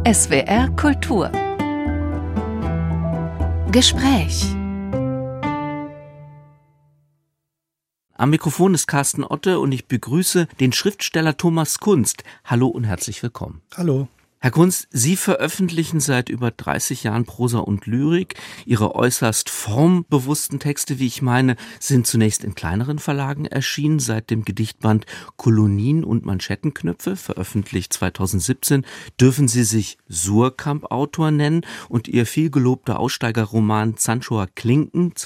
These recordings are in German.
SWR Kultur Gespräch. Am Mikrofon ist Carsten Otte und ich begrüße den Schriftsteller Thomas Kunst. Hallo und herzlich willkommen. Hallo. Herr Kunst, Sie veröffentlichen seit über 30 Jahren Prosa und Lyrik. Ihre äußerst formbewussten Texte, wie ich meine, sind zunächst in kleineren Verlagen erschienen. Seit dem Gedichtband Kolonien und Manschettenknöpfe, veröffentlicht 2017, dürfen Sie sich Suhrkamp-Autor nennen. Und Ihr vielgelobter Aussteigerroman Zandschauer Klinken,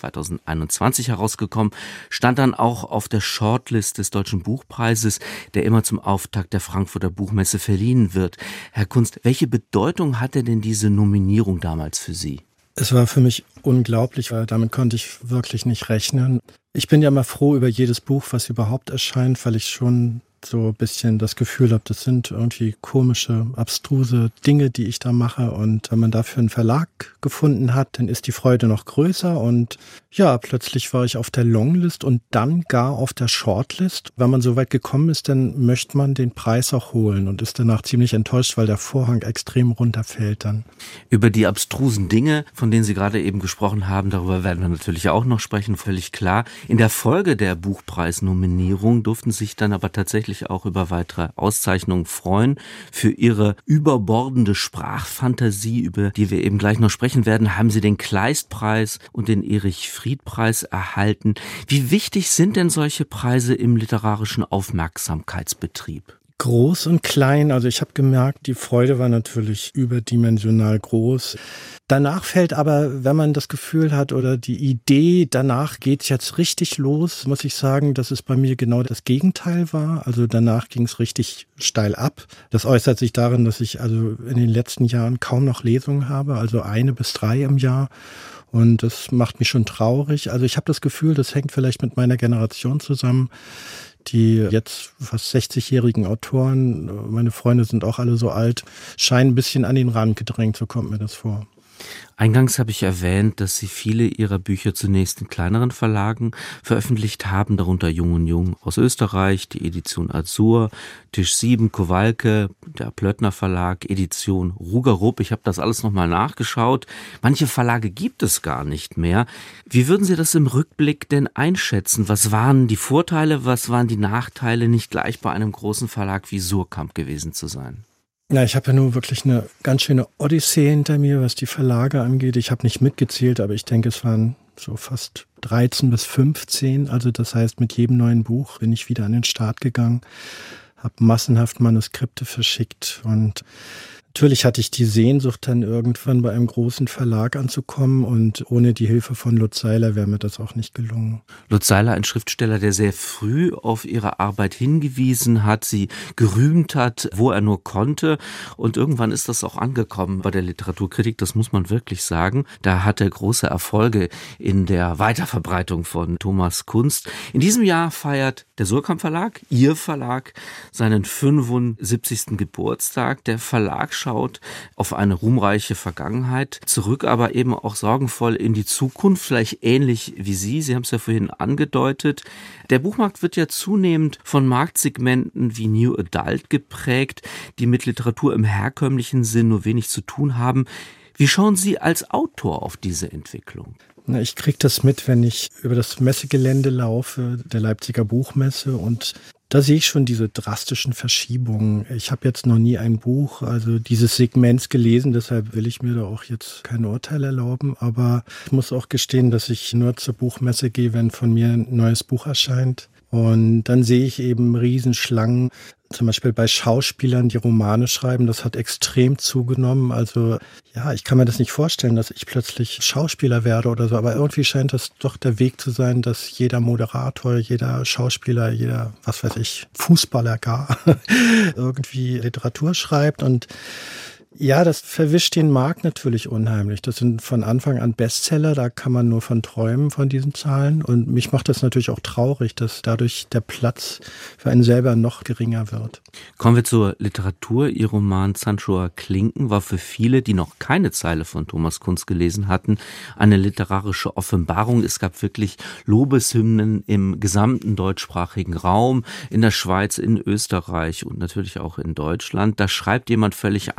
2021 herausgekommen, stand dann auch auf der Shortlist des Deutschen Buchpreises, der immer zum Auftakt der Frankfurter Buchmesse verliehen wird. Herr Kunst, welche Bedeutung hatte denn diese Nominierung damals für Sie? Es war für mich unglaublich, weil damit konnte ich wirklich nicht rechnen. Ich bin ja immer froh über jedes Buch, was überhaupt erscheint, weil ich schon so ein bisschen das Gefühl habe, das sind irgendwie komische, abstruse Dinge, die ich da mache. Und wenn man dafür einen Verlag gefunden hat, dann ist die Freude noch größer. Und ja, plötzlich war ich auf der Longlist und dann gar auf der Shortlist. Wenn man so weit gekommen ist, dann möchte man den Preis auch holen und ist danach ziemlich enttäuscht, weil der Vorhang extrem runterfällt dann. Über die abstrusen Dinge, von denen Sie gerade eben gesprochen haben, darüber werden wir natürlich auch noch sprechen, völlig klar. In der Folge der Buchpreisnominierung durften sich dann aber tatsächlich auch über weitere Auszeichnungen freuen. Für Ihre überbordende Sprachfantasie, über die wir eben gleich noch sprechen werden, haben Sie den Kleist-Preis und den Erich-Fried-Preis erhalten. Wie wichtig sind denn solche Preise im literarischen Aufmerksamkeitsbetrieb? Groß und klein, also ich habe gemerkt, die Freude war natürlich überdimensional groß. Danach fällt aber, wenn man das Gefühl hat oder die Idee, danach geht's jetzt richtig los, muss ich sagen, dass es bei mir genau das Gegenteil war. Also danach ging's richtig steil ab. Das äußert sich darin, dass ich also in den letzten Jahren kaum noch Lesungen habe, also 1 bis 3 im Jahr. Und das macht mich schon traurig. Also ich habe das Gefühl, das hängt vielleicht mit meiner Generation zusammen. Die jetzt fast 60-jährigen Autoren, meine Freunde sind auch alle so alt, scheinen ein bisschen an den Rand gedrängt, so kommt mir das vor. Eingangs habe ich erwähnt, dass Sie viele Ihrer Bücher zunächst in kleineren Verlagen veröffentlicht haben, darunter Jung und Jung aus Österreich, die Edition Azur, Tisch 7, Kowalke, der Plöttner Verlag, Edition Rugerup. Ich habe das alles nochmal nachgeschaut. Manche Verlage gibt es gar nicht mehr. Wie würden Sie das im Rückblick denn einschätzen? Was waren die Vorteile, was waren die Nachteile, nicht gleich bei einem großen Verlag wie Suhrkamp gewesen zu sein? Ja, ich habe ja nur wirklich eine ganz schöne Odyssee hinter mir, was die Verlage angeht. Ich habe nicht mitgezählt, aber ich denke, es waren so fast 13 bis 15. Also das heißt, mit jedem neuen Buch bin ich wieder an den Start gegangen, habe massenhaft Manuskripte verschickt und natürlich hatte ich die Sehnsucht, dann irgendwann bei einem großen Verlag anzukommen und ohne die Hilfe von Lutz Seiler wäre mir das auch nicht gelungen. Lutz Seiler, ein Schriftsteller, der sehr früh auf ihre Arbeit hingewiesen hat, sie gerühmt hat, wo er nur konnte, und irgendwann ist das auch angekommen bei der Literaturkritik, das muss man wirklich sagen. Da hat er große Erfolge in der Weiterverbreitung von Thomas Kunst. In diesem Jahr feiert der Suhrkamp Verlag, Ihr Verlag, seinen 75. Geburtstag. Der Verlag schaut auf eine ruhmreiche Vergangenheit zurück, aber eben auch sorgenvoll in die Zukunft, vielleicht ähnlich wie Sie. Sie haben es ja vorhin angedeutet. Der Buchmarkt wird ja zunehmend von Marktsegmenten wie New Adult geprägt, die mit Literatur im herkömmlichen Sinn nur wenig zu tun haben. Wie schauen Sie als Autor auf diese Entwicklung? Na, ich kriege das mit, wenn ich über das Messegelände laufe, der Leipziger Buchmesse, und da sehe ich schon diese drastischen Verschiebungen. Ich habe jetzt noch nie ein Buch, also dieses Segments gelesen, deshalb will ich mir da auch jetzt kein Urteil erlauben. Aber ich muss auch gestehen, dass ich nur zur Buchmesse gehe, wenn von mir ein neues Buch erscheint. Und dann sehe ich eben Riesenschlangen. Zum Beispiel bei Schauspielern, die Romane schreiben, das hat extrem zugenommen. Also ja, ich kann mir das nicht vorstellen, dass ich plötzlich Schauspieler werde oder so. Aber irgendwie scheint das doch der Weg zu sein, dass jeder Moderator, jeder Schauspieler, jeder, was weiß ich, Fußballer gar, irgendwie Literatur schreibt. Und ja, das verwischt den Markt natürlich unheimlich. Das sind von Anfang an Bestseller, da kann man nur von träumen, von diesen Zahlen. Und mich macht das natürlich auch traurig, dass dadurch der Platz für einen selber noch geringer wird. Kommen wir zur Literatur. Ihr Roman Zandschauer Klinken war für viele, die noch keine Zeile von Thomas Kunst gelesen hatten, eine literarische Offenbarung. Es gab wirklich Lobeshymnen im gesamten deutschsprachigen Raum, in der Schweiz, in Österreich und natürlich auch in Deutschland. Da schreibt jemand völlig anders, hieß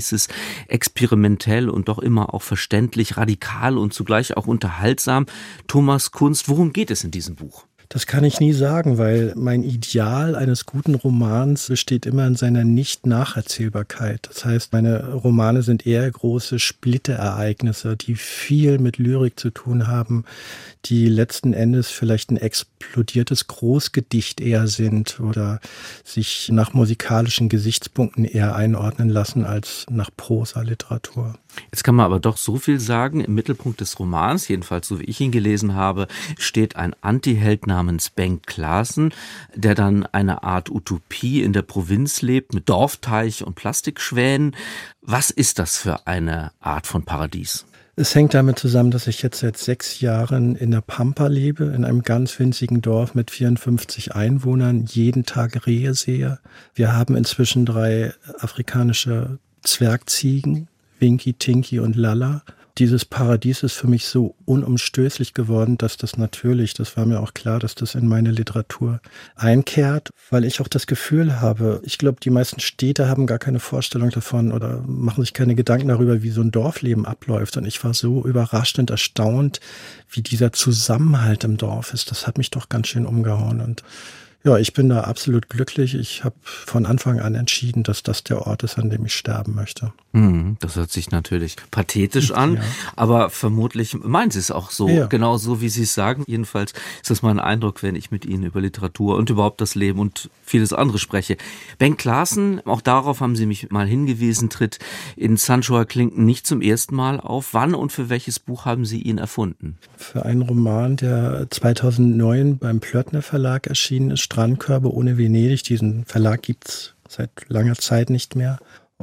hieß es, experimentell und doch immer auch verständlich, radikal und zugleich auch unterhaltsam. Thomas Kunst, worum geht es in diesem Buch? Das kann ich nie sagen, weil mein Ideal eines guten Romans besteht immer in seiner Nicht-Nacherzählbarkeit. Das heißt, meine Romane sind eher große Splitterereignisse, die viel mit Lyrik zu tun haben, die letzten Endes vielleicht ein explodiertes Großgedicht eher sind oder sich nach musikalischen Gesichtspunkten eher einordnen lassen als nach Prosa-Literatur. Jetzt kann man aber doch so viel sagen, im Mittelpunkt des Romans, jedenfalls so wie ich ihn gelesen habe, steht ein Antiheld namens Bengt Klaassen, der dann eine Art Utopie in der Provinz lebt mit Dorfteich und Plastikschwänen. Was ist das für eine Art von Paradies? Es hängt damit zusammen, dass ich jetzt seit 6 Jahren in der Pampa lebe, in einem ganz winzigen Dorf mit 54 Einwohnern, jeden Tag Rehe sehe. Wir haben inzwischen 3 afrikanische Zwergziegen, Winky, Tinky und Lala. Dieses Paradies ist für mich so unumstößlich geworden, dass das natürlich, das war mir auch klar, dass das in meine Literatur einkehrt, weil ich auch das Gefühl habe, ich glaube, die meisten Städte haben gar keine Vorstellung davon oder machen sich keine Gedanken darüber, wie so ein Dorfleben abläuft. Und ich war so überrascht und erstaunt, wie dieser Zusammenhalt im Dorf ist. Das hat mich doch ganz schön umgehauen. Und ja, ich bin da absolut glücklich. Ich habe von Anfang an entschieden, dass das der Ort ist, an dem ich sterben möchte. Das hört sich natürlich pathetisch an, ja. Aber vermutlich meinen Sie es auch so, ja. Genau so, wie Sie es sagen. Jedenfalls ist das mein Eindruck, wenn ich mit Ihnen über Literatur und überhaupt das Leben und vieles andere spreche. Bengt Klaassen, auch darauf haben Sie mich mal hingewiesen, tritt in Sandshower Klinken nicht zum ersten Mal auf. Wann und für welches Buch haben Sie ihn erfunden? Für einen Roman, der 2009 beim Plöttner Verlag erschienen ist, Strandkörbe ohne Venedig. Diesen Verlag gibt's seit langer Zeit nicht mehr.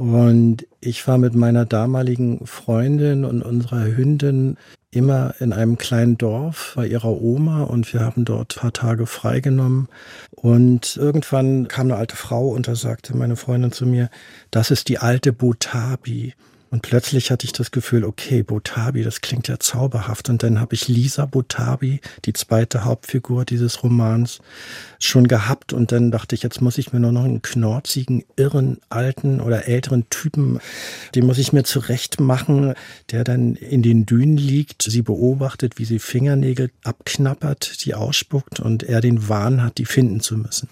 Und ich war mit meiner damaligen Freundin und unserer Hündin immer in einem kleinen Dorf bei ihrer Oma und wir haben dort ein paar Tage freigenommen. Und irgendwann kam eine alte Frau und da sagte meine Freundin zu mir, das ist die alte Botabi. Und plötzlich hatte ich das Gefühl, okay, Botabi, das klingt ja zauberhaft. Und dann habe ich Lisa Botabi, die zweite Hauptfigur dieses Romans, schon gehabt. Und dann dachte ich, jetzt muss ich mir nur noch einen knorzigen, irren, alten oder älteren Typen, den muss ich mir zurecht machen, der dann in den Dünen liegt, sie beobachtet, wie sie Fingernägel abknappert, die ausspuckt und er den Wahn hat, die finden zu müssen.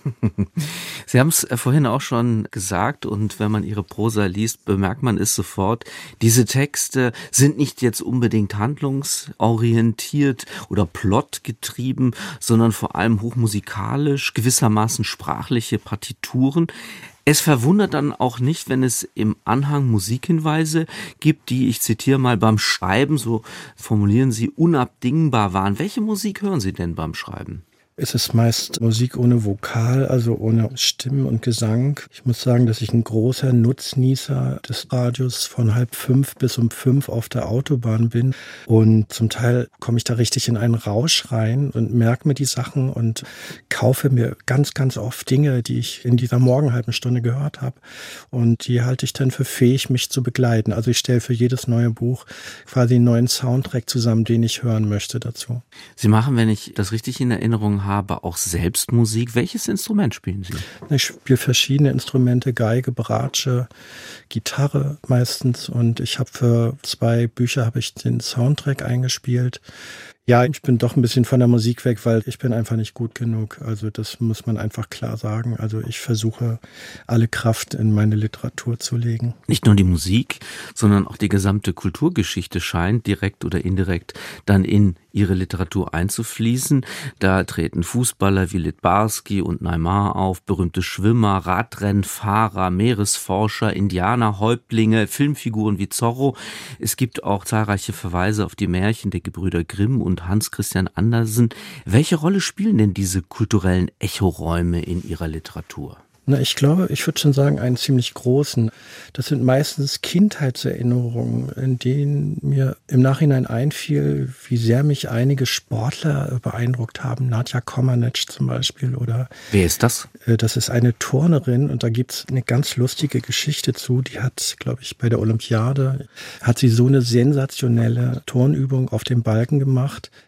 Sie haben es vorhin auch schon gesagt und wenn man Ihre Prosa liest, bemerkt man es sofort. Diese Texte sind nicht jetzt unbedingt handlungsorientiert oder plotgetrieben, sondern vor allem hochmusikalisch, gewissermaßen sprachliche Partituren. Es verwundert dann auch nicht, wenn es im Anhang Musikhinweise gibt, die, ich zitiere mal, beim Schreiben, so formulieren Sie, unabdingbar waren. Welche Musik hören Sie denn beim Schreiben? Es ist meist Musik ohne Vokal, also ohne Stimmen und Gesang. Ich muss sagen, dass ich ein großer Nutznießer des Radios von 4:30 bis um 5 auf der Autobahn bin. Und zum Teil komme ich da richtig in einen Rausch rein und merke mir die Sachen und kaufe mir ganz, ganz oft Dinge, die ich in dieser morgenhalben Stunde gehört habe. Und die halte ich dann für fähig, mich zu begleiten. Also ich stelle für jedes neue Buch quasi einen neuen Soundtrack zusammen, den ich hören möchte dazu. Sie machen, wenn ich das richtig in Erinnerung habe, auch selbst Musik. Welches Instrument spielen Sie? Ich spiele verschiedene Instrumente, Geige, Bratsche, Gitarre meistens und ich habe für 2 Bücher habe ich den Soundtrack eingespielt. Ja, ich bin doch ein bisschen von der Musik weg, weil ich bin einfach nicht gut genug. Also das muss man einfach klar sagen. Also ich versuche, alle Kraft in meine Literatur zu legen. Nicht nur die Musik, sondern auch die gesamte Kulturgeschichte scheint direkt oder indirekt dann in Ihre Literatur einzufließen. Da treten Fußballer wie Littbarski und Neymar auf, berühmte Schwimmer, Radrennfahrer, Meeresforscher, Indianer, Häuptlinge, Filmfiguren wie Zorro. Es gibt auch zahlreiche Verweise auf die Märchen der Gebrüder Grimm und Hans Christian Andersen. Welche Rolle spielen denn diese kulturellen Echoräume in Ihrer Literatur? Na, ich glaube, ich würde schon sagen, einen ziemlich großen. Das sind meistens Kindheitserinnerungen, in denen mir im Nachhinein einfiel, wie sehr mich einige Sportler beeindruckt haben. Nadja Comaneci zum Beispiel. Oder wer ist das? Das ist eine Turnerin und da gibt's eine ganz lustige Geschichte zu. Die hat, glaube ich, bei der Olympiade, hat sie so eine sensationelle Turnübung auf dem Balken gemacht,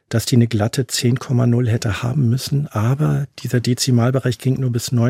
dass die eine glatte 10,0 hätte haben müssen, aber dieser Dezimalbereich ging nur bis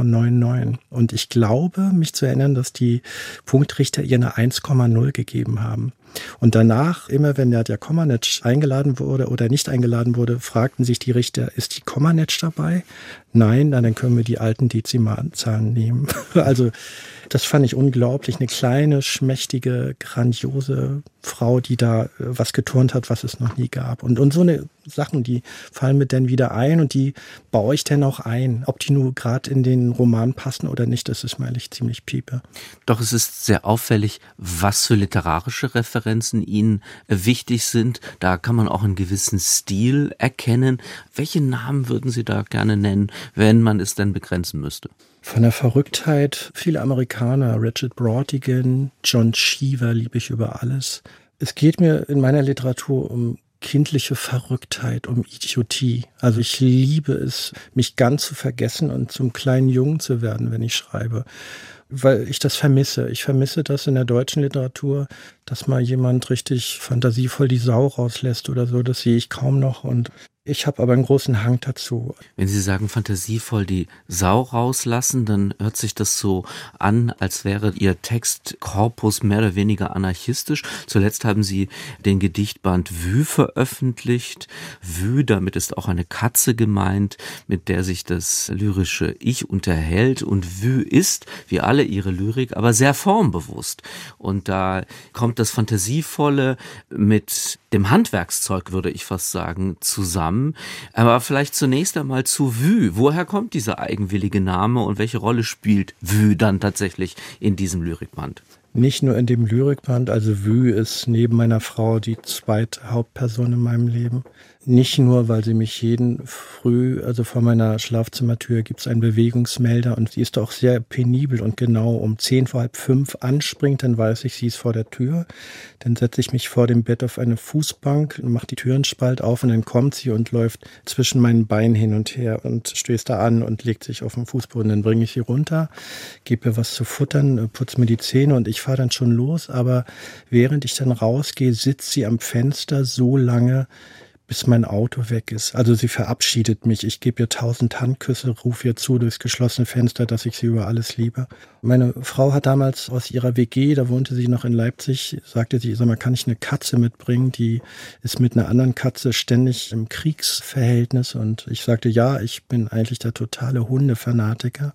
9,99. Und ich glaube, mich zu erinnern, dass die Punktrichter ihr eine 1,0 gegeben haben. Und danach, immer wenn der Komanetsch eingeladen wurde oder nicht eingeladen wurde, fragten sich die Richter, ist die Komanetsch dabei? Nein, dann können wir die alten Dezimalzahlen nehmen. Also das fand ich unglaublich. Eine kleine, schmächtige, grandiose Frau, die da was geturnt hat, was es noch nie gab. Und so eine Sachen, die fallen mir dann wieder ein und die baue ich dann auch ein. Ob die nur gerade in den Roman passen oder nicht, das ist mir eigentlich ziemlich piepe. Doch es ist sehr auffällig, was für literarische Referenzen Ihnen wichtig sind. Da kann man auch einen gewissen Stil erkennen. Welche Namen würden Sie da gerne nennen, wenn man es denn begrenzen müsste? Von der Verrücktheit, viele Amerikaner, Richard Brautigan, John Cheever liebe ich über alles. Es geht mir in meiner Literatur um kindliche Verrücktheit, um Idiotie. Also ich liebe es, mich ganz zu vergessen und zum kleinen Jungen zu werden, wenn ich schreibe. Weil ich das vermisse. Ich vermisse das in der deutschen Literatur, dass mal jemand richtig fantasievoll die Sau rauslässt oder so. Das sehe ich kaum noch und ich habe aber einen großen Hang dazu. Wenn Sie sagen, fantasievoll die Sau rauslassen, dann hört sich das so an, als wäre Ihr Textkorpus mehr oder weniger anarchistisch. Zuletzt haben Sie den Gedichtband Vue veröffentlicht. Vue, damit ist auch eine Katze gemeint, mit der sich das lyrische Ich unterhält. Und Vue ist, wie alle Ihre Lyrik, aber sehr formbewusst. Und da kommt das Fantasievolle mit dem Handwerkszeug, würde ich fast sagen, zusammen. Aber vielleicht zunächst einmal zu Vue. Woher kommt dieser eigenwillige Name und welche Rolle spielt Vue dann tatsächlich in diesem Lyrikband? Nicht nur in dem Lyrikband, also Vue ist neben meiner Frau die zweite Hauptperson in meinem Leben. Nicht nur, weil sie mich jeden Früh, also vor meiner Schlafzimmertür gibt es einen Bewegungsmelder und sie ist auch sehr penibel und genau um 4:45 anspringt, dann weiß ich, sie ist vor der Tür. Dann setze ich mich vor dem Bett auf eine Fußbank, mache die Türenspalt auf und dann kommt sie und läuft zwischen meinen Beinen hin und her und stößt da an und legt sich auf den Fußboden. Dann bringe ich sie runter, gebe ihr was zu futtern, putze mir die Zähne und ich fahre dann schon los. Aber während ich dann rausgehe, sitzt sie am Fenster so lange, bis mein Auto weg ist. Also sie verabschiedet mich. Ich gebe ihr 1000 Handküsse, rufe ihr zu durchs geschlossene Fenster, dass ich sie über alles liebe. Meine Frau hat damals aus ihrer WG, da wohnte sie noch in Leipzig, sagte sie, sag mal, kann ich eine Katze mitbringen? Die ist mit einer anderen Katze ständig im Kriegsverhältnis. Und ich sagte, ja, ich bin eigentlich der totale Hundefanatiker.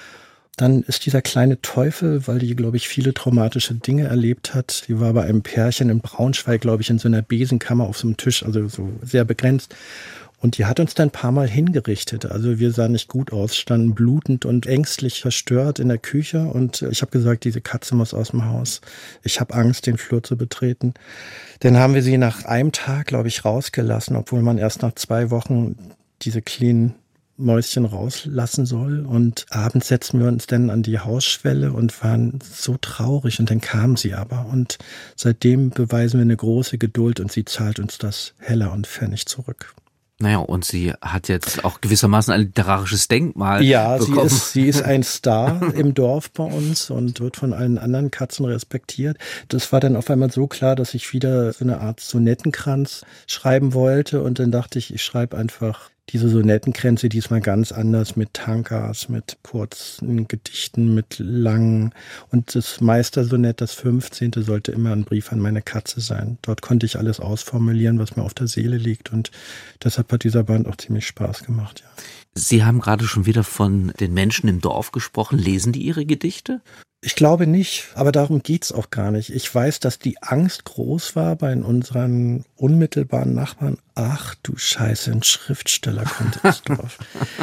Dann ist dieser kleine Teufel, weil die, glaube ich, viele traumatische Dinge erlebt hat. Die war bei einem Pärchen in Braunschweig, glaube ich, in so einer Besenkammer auf so einem Tisch, also so sehr begrenzt. Und die hat uns dann ein paar Mal hingerichtet. Also wir sahen nicht gut aus, standen blutend und ängstlich verstört in der Küche. Und ich habe gesagt, diese Katze muss aus dem Haus. Ich habe Angst, den Flur zu betreten. Dann haben wir sie nach einem Tag, glaube ich, rausgelassen, obwohl man erst nach 2 Wochen diese kleinen Mäuschen rauslassen soll. Und abends setzten wir uns dann an die Hausschwelle und waren so traurig. Und dann kam sie aber. Und seitdem beweisen wir eine große Geduld und sie zahlt uns das Heller und Pfennig zurück. Naja, und sie hat jetzt auch gewissermaßen ein literarisches Denkmal bekommen. Sie ist ein Star im Dorf bei uns und wird von allen anderen Katzen respektiert. Das war dann auf einmal so klar, dass ich wieder so eine Art Sonettenkranz schreiben wollte. Und dann dachte ich schreibe einfach diese Sonettenkränze diesmal ganz anders mit Tankas, mit kurzen Gedichten, mit langen. Und das Meistersonett, das 15., sollte immer ein Brief an meine Katze sein. Dort konnte ich alles ausformulieren, was mir auf der Seele liegt. Und deshalb hat dieser Band auch ziemlich Spaß gemacht, ja. Sie haben gerade schon wieder von den Menschen im Dorf gesprochen. Lesen die Ihre Gedichte? Ich glaube nicht, aber darum geht's auch gar nicht. Ich weiß, dass die Angst groß war bei unseren unmittelbaren Nachbarn. Ach du Scheiße, ein Schriftsteller kommt ins Dorf.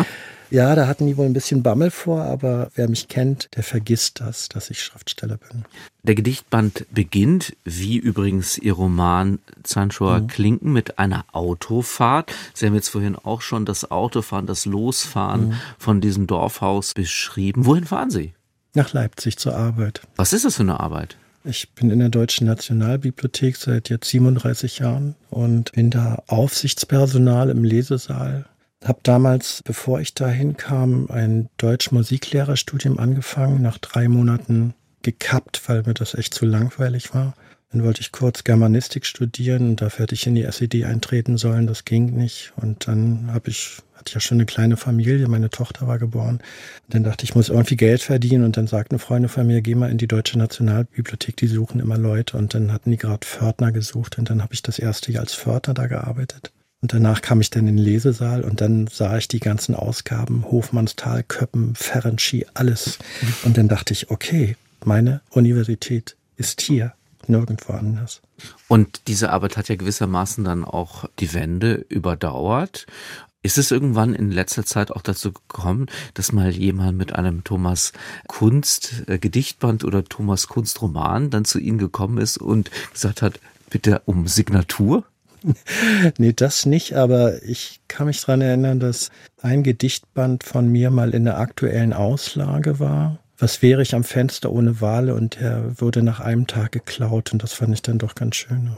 Ja, da hatten die wohl ein bisschen Bammel vor, aber wer mich kennt, der vergisst das, dass ich Schriftsteller bin. Der Gedichtband beginnt, wie übrigens Ihr Roman Zanschower Klinken, mit einer Autofahrt. Sie haben jetzt vorhin auch schon das Autofahren, das Losfahren von diesem Dorfhaus beschrieben. Wohin fahren Sie? Nach Leipzig zur Arbeit. Was ist das für eine Arbeit? Ich bin in der Deutschen Nationalbibliothek seit jetzt 37 Jahren und bin da Aufsichtspersonal im Lesesaal. Habe damals, bevor ich dahin kam, ein Deutsch-Musiklehrerstudium angefangen. Nach 3 Monaten gekappt, weil mir das echt zu langweilig war. Dann wollte ich kurz Germanistik studieren und dafür hätte ich in die SED eintreten sollen, das ging nicht. Und dann hatte ich ja schon eine kleine Familie, meine Tochter war geboren. Und dann dachte ich, ich muss irgendwie Geld verdienen und dann sagte eine Freundin von mir, geh mal in die Deutsche Nationalbibliothek, die suchen immer Leute. Und dann hatten die gerade Pförtner gesucht und dann habe ich das erste Jahr als Pförtner da gearbeitet. Und danach kam ich dann in den Lesesaal und dann sah ich die ganzen Ausgaben, Hofmannsthal, Köppen, Ferenczi, alles. Und dann dachte ich, okay, meine Universität ist hier, nirgendwo anders. Und diese Arbeit hat ja gewissermaßen dann auch die Wende überdauert. Ist es irgendwann in letzter Zeit auch dazu gekommen, dass mal jemand mit einem Thomas Kunst Gedichtband oder Thomas Kunst Roman dann zu Ihnen gekommen ist und gesagt hat, bitte um Signatur? Nee, das nicht, aber ich kann mich daran erinnern, dass ein Gedichtband von mir mal in der aktuellen Auslage war. Was wäre ich am Fenster ohne Wale? Und er wurde nach einem Tag geklaut und das fand ich dann doch ganz schön.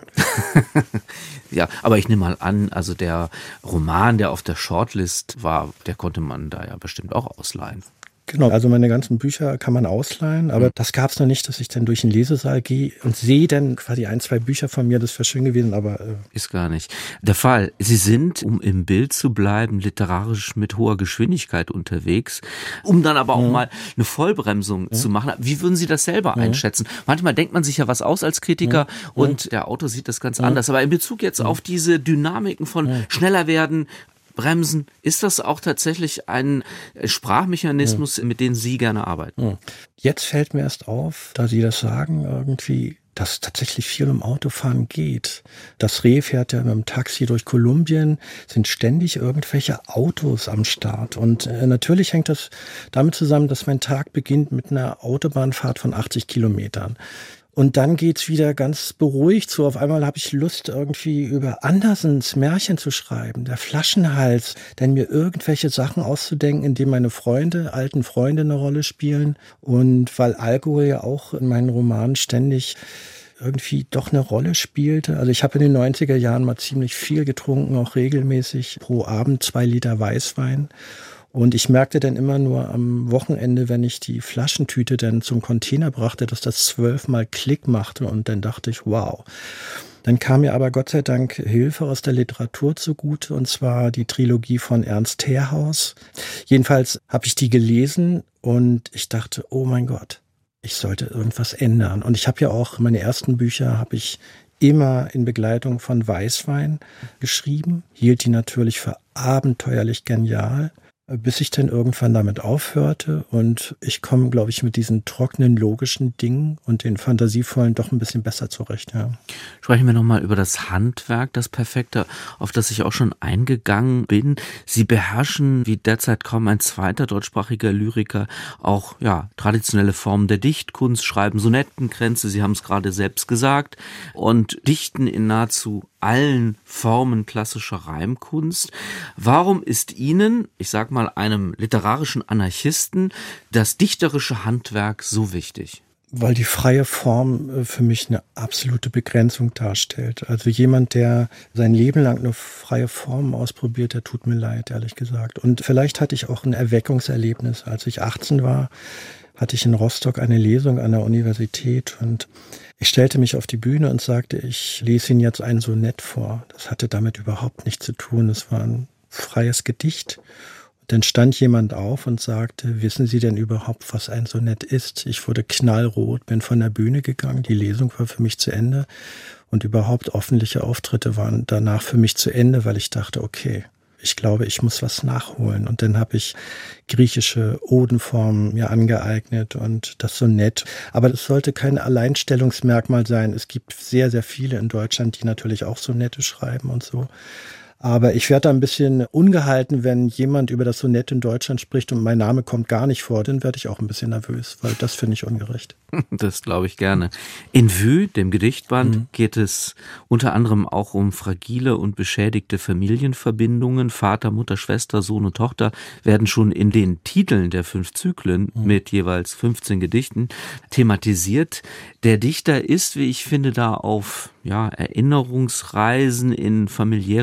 Ja, aber ich nehme mal an, also der Roman, der auf der Shortlist war, der konnte man da ja bestimmt auch ausleihen. Genau, also meine ganzen Bücher kann man ausleihen, aber das gab es noch nicht, dass ich dann durch den Lesesaal gehe und sehe dann quasi 1, 2 Bücher von mir, das wäre schön gewesen, aber... Ist gar nicht der Fall. Sie sind, um im Bild zu bleiben, literarisch mit hoher Geschwindigkeit unterwegs, um dann aber auch mal eine Vollbremsung zu machen. Wie würden Sie das selber einschätzen? Manchmal denkt man sich ja was aus als Kritiker und der Autor sieht das ganz anders, aber in Bezug jetzt auf diese Dynamiken von schneller werden, bremsen, ist das auch tatsächlich ein Sprachmechanismus, mit dem Sie gerne arbeiten? Jetzt fällt mir erst auf, da Sie das sagen, irgendwie, dass es tatsächlich viel um Autofahren geht. Das Reh fährt ja mit dem Taxi durch Kolumbien, sind ständig irgendwelche Autos am Start. Und natürlich hängt das damit zusammen, dass mein Tag beginnt mit einer Autobahnfahrt von 80 Kilometern. Und dann geht's wieder ganz beruhigt so. Auf einmal habe ich Lust, irgendwie über Andersens Märchen zu schreiben. Der Flaschenhals, denn mir irgendwelche Sachen auszudenken, in denen meine alten Freunde eine Rolle spielen. Und weil Alkohol ja auch in meinen Romanen ständig irgendwie doch eine Rolle spielte. Also ich habe in den 90er Jahren mal ziemlich viel getrunken, auch regelmäßig. Pro Abend 2 Liter Weißwein. Und ich merkte dann immer nur am Wochenende, wenn ich die Flaschentüte dann zum Container brachte, dass das 12-mal Klick machte. Und dann dachte ich, wow. Dann kam mir aber Gott sei Dank Hilfe aus der Literatur zugute, und zwar die Trilogie von Ernst Teerhaus. Jedenfalls habe ich die gelesen und ich dachte, oh mein Gott, ich sollte irgendwas ändern. Und ich habe ja auch, meine ersten Bücher habe ich immer in Begleitung von Weißwein geschrieben, hielt die natürlich für abenteuerlich genial, bis ich dann irgendwann damit aufhörte und ich komme, glaube ich, mit diesen trockenen, logischen Dingen und den fantasievollen doch ein bisschen besser zurecht. Ja. Sprechen wir nochmal über das Handwerk, das Perfekte, auf das ich auch schon eingegangen bin. Sie beherrschen, wie derzeit kaum ein zweiter deutschsprachiger Lyriker, auch traditionelle Formen der Dichtkunst, schreiben Sonettenkränze, Sie haben es gerade selbst gesagt, und dichten in nahezu allen Formen klassischer Reimkunst. Warum ist Ihnen, ich sag mal einem literarischen Anarchisten, das dichterische Handwerk so wichtig? Weil die freie Form für mich eine absolute Begrenzung darstellt. Also jemand, der sein Leben lang nur freie Formen ausprobiert, der tut mir leid, ehrlich gesagt. Und vielleicht hatte ich auch ein Erweckungserlebnis. Als ich 18 war, hatte ich in Rostock eine Lesung an der Universität und ich stellte mich auf die Bühne und sagte, ich lese Ihnen jetzt ein Sonett vor. Das hatte damit überhaupt nichts zu tun. Es war ein freies Gedicht. Und dann stand jemand auf und sagte, wissen Sie denn überhaupt, was ein Sonett ist? Ich wurde knallrot, bin von der Bühne gegangen. Die Lesung war für mich zu Ende. Und überhaupt öffentliche Auftritte waren danach für mich zu Ende, weil ich dachte, okay, ich glaube, ich muss was nachholen. Und dann habe ich griechische Odenformen mir angeeignet und das Sonett. Aber das sollte kein Alleinstellungsmerkmal sein. Es gibt sehr, sehr viele in Deutschland, die natürlich auch Sonette schreiben und so. Aber ich werde da ein bisschen ungehalten, wenn jemand über das Sonett in Deutschland spricht und mein Name kommt gar nicht vor, dann werde ich auch ein bisschen nervös, weil das finde ich ungerecht. Das glaube ich gerne. In Vue, dem Gedichtband, geht es unter anderem auch um fragile und beschädigte Familienverbindungen. Vater, Mutter, Schwester, Sohn und Tochter werden schon in den Titeln der 5 Zyklen mit jeweils 15 Gedichten thematisiert. Der Dichter ist, wie ich finde, da auf Erinnerungsreisen in familiären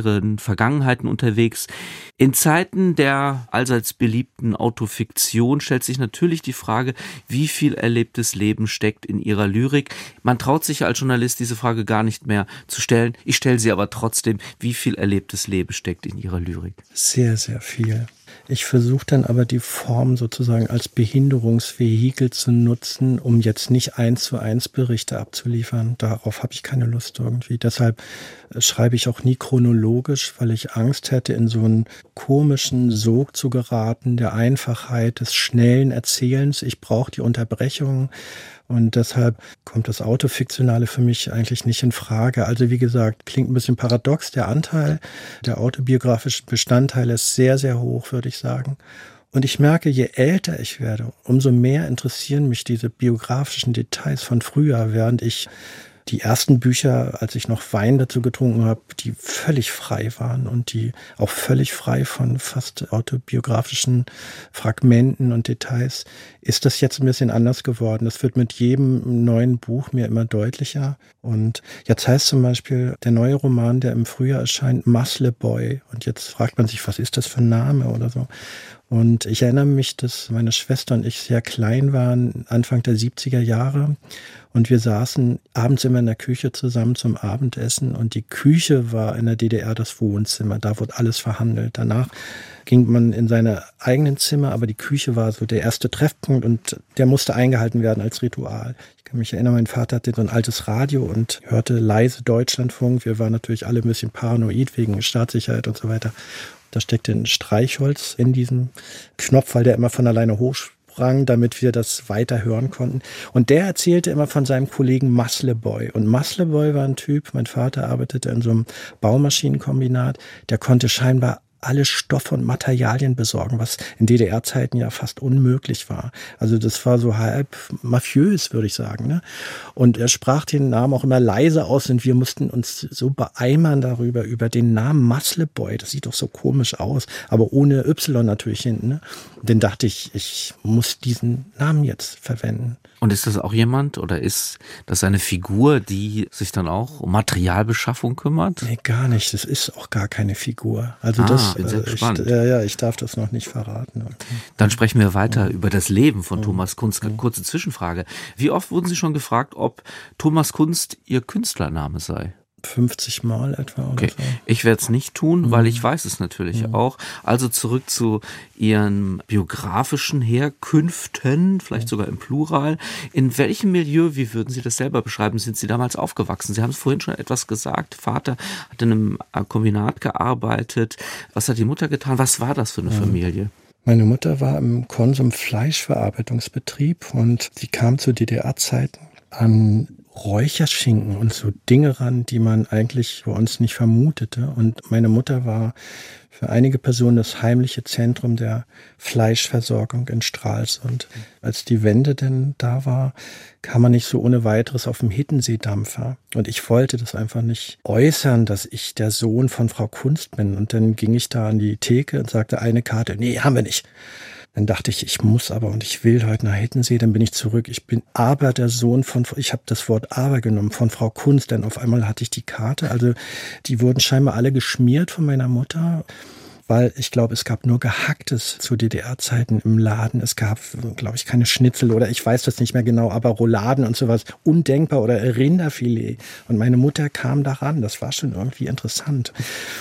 Vergangenheiten unterwegs. In Zeiten der allseits beliebten Autofiktion stellt sich natürlich die Frage, wie viel erlebtes Leben steckt in ihrer Lyrik. Man traut sich als Journalist diese Frage gar nicht mehr zu stellen. Ich stelle sie aber trotzdem, wie viel erlebtes Leben steckt in ihrer Lyrik? Sehr, sehr viel. Ich versuche dann aber die Form sozusagen als Behinderungsvehikel zu nutzen, um jetzt nicht 1:1 Berichte abzuliefern. Darauf habe ich keine Lust irgendwie. Deshalb schreibe ich auch nie chronologisch, weil ich Angst hätte, in so einen komischen Sog zu geraten, der Einfachheit, des schnellen Erzählens. Ich brauche die Unterbrechung. Und deshalb kommt das Autofiktionale für mich eigentlich nicht in Frage. Also wie gesagt, klingt ein bisschen paradox. Der Anteil der autobiografischen Bestandteile ist sehr, sehr hoch, würde ich sagen. Und ich merke, je älter ich werde, umso mehr interessieren mich diese biografischen Details von früher, während ich die ersten Bücher, als ich noch Wein dazu getrunken habe, die völlig frei waren und die auch völlig frei von fast autobiografischen Fragmenten und Details, ist das jetzt ein bisschen anders geworden. Das wird mit jedem neuen Buch mir immer deutlicher. Und jetzt heißt zum Beispiel der neue Roman, der im Frühjahr erscheint, Muscle Boy. Und jetzt fragt man sich, was ist das für ein Name oder so. Und ich erinnere mich, dass meine Schwester und ich sehr klein waren, Anfang der 70er Jahre. Und wir saßen abends immer in der Küche zusammen zum Abendessen. Und die Küche war in der DDR das Wohnzimmer. Da wurde alles verhandelt. Danach ging man in seine eigenen Zimmer, aber die Küche war so der erste Treffpunkt und der musste eingehalten werden als Ritual. Ich kann mich erinnern, mein Vater hatte so ein altes Radio und hörte leise Deutschlandfunk. Wir waren natürlich alle ein bisschen paranoid wegen Staatssicherheit und so weiter. Da steckte ein Streichholz in diesem Knopf, weil der immer von alleine hochsprang, damit wir das weiter hören konnten. Und der erzählte immer von seinem Kollegen Muscle Boy. Und Muscle Boy war ein Typ, mein Vater arbeitete in so einem Baumaschinenkombinat, der konnte scheinbar alle Stoffe und Materialien besorgen, was in DDR-Zeiten ja fast unmöglich war. Also das war so halb mafiös, würde ich sagen. Ne? Und er sprach den Namen auch immer leise aus und wir mussten uns so beeimern darüber, über den Namen Muscle Boy. Das sieht doch so komisch aus, aber ohne Y natürlich hinten. Ne? Und dann dachte ich, ich muss diesen Namen jetzt verwenden. Und ist das auch jemand oder ist das eine Figur, die sich dann auch um Materialbeschaffung kümmert? Nee, gar nicht. Das ist auch gar keine Figur. Also das, bin sehr gespannt. Ich darf das noch nicht verraten. Okay. Dann sprechen wir weiter über das Leben von Thomas Kunst. Kurze Zwischenfrage. Wie oft wurden Sie schon gefragt, ob Thomas Kunst Ihr Künstlername sei? 50 Mal etwa oder okay. So. Ich werde es nicht tun, weil ich weiß es natürlich auch. Also zurück zu Ihren biografischen Herkünften, vielleicht sogar im Plural. In welchem Milieu, wie würden Sie das selber beschreiben, sind Sie damals aufgewachsen? Sie haben es vorhin schon etwas gesagt. Vater hat in einem Kombinat gearbeitet. Was hat die Mutter getan? Was war das für eine Familie? Meine Mutter war im Konsum Fleischverarbeitungsbetrieb und sie kam zu DDR-Zeiten an Räucherschinken und so Dinge ran, die man eigentlich bei uns nicht vermutete. Und meine Mutter war für einige Personen das heimliche Zentrum der Fleischversorgung in Stralsund. Als die Wende denn da war, kam man nicht so ohne weiteres auf dem Hittenseedampfer. Und ich wollte das einfach nicht äußern, dass ich der Sohn von Frau Kunst bin. Und dann ging ich da an die Theke und sagte, eine Karte, nee, haben wir nicht. Dann dachte ich, ich muss aber und ich will heute nach Hittensee, dann bin ich zurück. Ich bin aber der Sohn von, ich habe das Wort aber genommen, von Frau Kunst, denn auf einmal hatte ich die Karte. Also die wurden scheinbar alle geschmiert von meiner Mutter, weil ich glaube, es gab nur Gehacktes zu DDR-Zeiten im Laden. Es gab, glaube ich, keine Schnitzel oder ich weiß das nicht mehr genau, aber Rouladen und sowas, undenkbar oder Rinderfilet. Und meine Mutter kam daran, das war schon irgendwie interessant.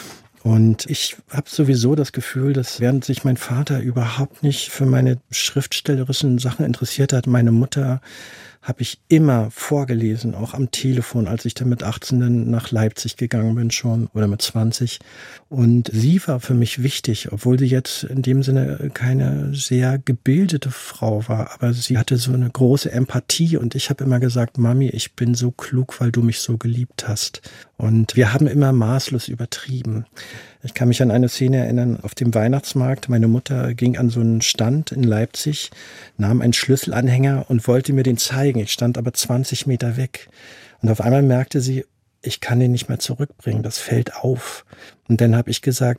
Und ich habe sowieso das Gefühl, dass während sich mein Vater überhaupt nicht für meine schriftstellerischen Sachen interessiert hat, meine Mutter habe ich immer vorgelesen, auch am Telefon, als ich dann mit 18 dann nach Leipzig gegangen bin schon oder mit 20. Und sie war für mich wichtig, obwohl sie jetzt in dem Sinne keine sehr gebildete Frau war. Aber sie hatte so eine große Empathie und ich habe immer gesagt, Mami, ich bin so klug, weil du mich so geliebt hast. Und wir haben immer maßlos übertrieben. Ich kann mich an eine Szene erinnern, auf dem Weihnachtsmarkt. Meine Mutter ging an so einen Stand in Leipzig, nahm einen Schlüsselanhänger und wollte mir den zeigen. Ich stand aber 20 Meter weg. Und auf einmal merkte sie, ich kann den nicht mehr zurückbringen, das fällt auf. Und dann habe ich gesagt,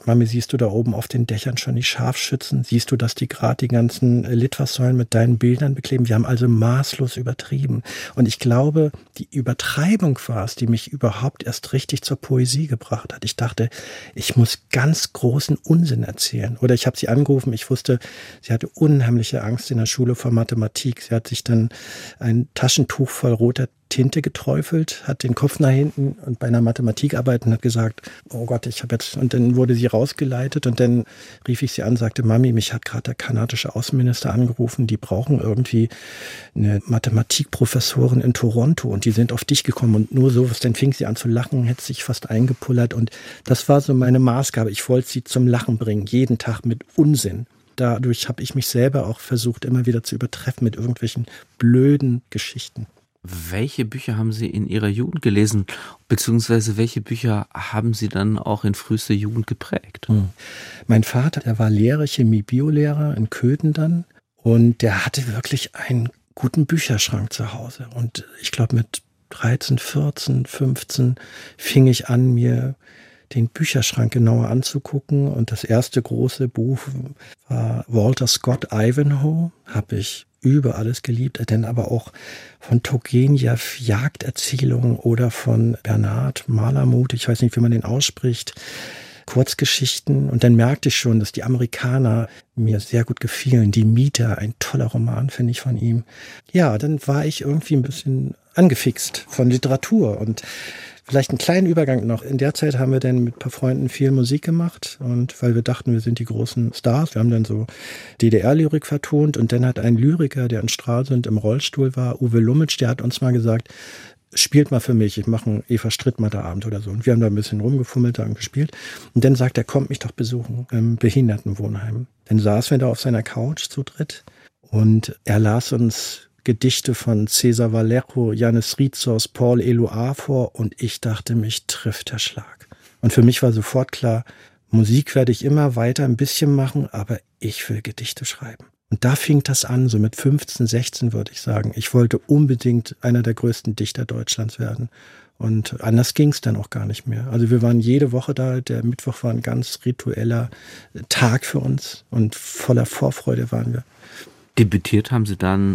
Mami, siehst du da oben auf den Dächern schon die Scharfschützen? Siehst du, dass die gerade die ganzen Litfaßsäulen mit deinen Bildern bekleben? Wir haben also maßlos übertrieben. Und ich glaube, die Übertreibung war es, die mich überhaupt erst richtig zur Poesie gebracht hat. Ich dachte, ich muss ganz großen Unsinn erzählen. Oder ich habe sie angerufen, ich wusste, sie hatte unheimliche Angst in der Schule vor Mathematik. Sie hat sich dann ein Taschentuch voll roter Tinte geträufelt, hat den Kopf nach hinten und bei einer Mathematikarbeit und hat gesagt, oh Gott, ich habe jetzt, und dann wurde sie rausgeleitet und dann rief ich sie an, sagte, Mami, mich hat gerade der kanadische Außenminister angerufen, die brauchen irgendwie eine Mathematikprofessorin in Toronto und die sind auf dich gekommen und nur so, dann fing sie an zu lachen, hätte sich fast eingepullert und das war so meine Maßgabe, ich wollte sie zum Lachen bringen, jeden Tag mit Unsinn. Dadurch habe ich mich selber auch versucht, immer wieder zu übertreffen mit irgendwelchen blöden Geschichten. Welche Bücher haben Sie in Ihrer Jugend gelesen, beziehungsweise welche Bücher haben Sie dann auch in frühester Jugend geprägt? Mein Vater, der war Lehrer, Chemie-Biolehrer in Köthen dann und der hatte wirklich einen guten Bücherschrank zu Hause und ich glaube mit 13, 14, 15 fing ich an, mir den Bücherschrank genauer anzugucken und das erste große Buch war Walter Scott Ivanhoe, habe ich über alles geliebt, denn aber auch von Turgenev Jagderzählungen oder von Bernhard Malamud, ich weiß nicht, wie man den ausspricht, Kurzgeschichten. Und dann merkte ich schon, dass die Amerikaner mir sehr gut gefielen. Die Mieter, ein toller Roman, finde ich, von ihm. Ja, dann war ich irgendwie ein bisschen angefixt von Literatur und vielleicht einen kleinen Übergang noch. In der Zeit haben wir dann mit ein paar Freunden viel Musik gemacht und weil wir dachten, wir sind die großen Stars. Wir haben dann so DDR-Lyrik vertont und dann hat ein Lyriker, der in Stralsund im Rollstuhl war, Uwe Lummitsch, der hat uns mal gesagt, spielt mal für mich, ich mache einen Eva Strittmatter-Abend oder so. Und wir haben da ein bisschen rumgefummelt und gespielt. Und dann sagt er, kommt mich doch besuchen im Behindertenwohnheim. Dann saßen wir da auf seiner Couch zu dritt und er las uns Gedichte von César Vallejo, Yannis Rizos, Paul Eluard vor und ich dachte, mich trifft der Schlag. Und für mich war sofort klar, Musik werde ich immer weiter ein bisschen machen, aber ich will Gedichte schreiben. Und da fing das an, so mit 15, 16 würde ich sagen. Ich wollte unbedingt einer der größten Dichter Deutschlands werden. Und anders ging es dann auch gar nicht mehr. Also wir waren jede Woche da, der Mittwoch war ein ganz ritueller Tag für uns und voller Vorfreude waren wir. Debütiert haben Sie dann